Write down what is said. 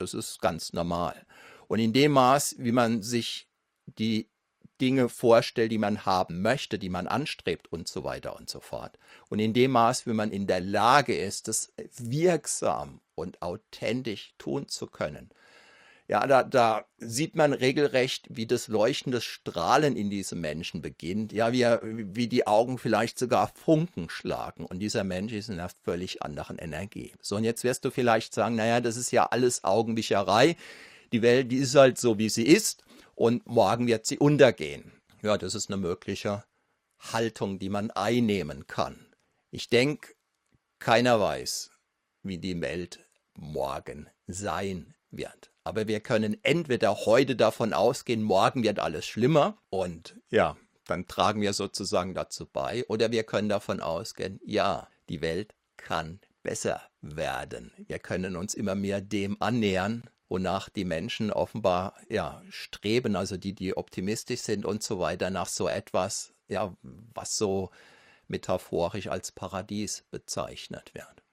Das ist ganz normal. Und in dem Maß, wie man sich die Dinge vorstellt, die man haben möchte, die man anstrebt und so weiter und so fort. Und in dem Maß, wie man in der Lage ist, das wirksam und authentisch tun zu können, ja, da sieht man regelrecht, wie das leuchtende Strahlen in diesem Menschen beginnt. Ja, wie die Augen vielleicht sogar Funken schlagen. Und dieser Mensch ist in einer völlig anderen Energie. So, und jetzt wirst du vielleicht sagen, naja, das ist ja alles Augenwischerei. Die Welt, die ist halt so, wie sie ist. Und morgen wird sie untergehen. Ja, das ist eine mögliche Haltung, die man einnehmen kann. Ich denke, keiner weiß, wie die Welt morgen sein wird. Aber wir können entweder heute davon ausgehen, morgen wird alles schlimmer und ja, dann tragen wir sozusagen dazu bei, oder wir können davon ausgehen, ja, die Welt kann besser werden. Wir können uns immer mehr dem annähern, wonach die Menschen offenbar ja streben, also die optimistisch sind und so weiter, nach so etwas, ja, was so metaphorisch als Paradies bezeichnet wird.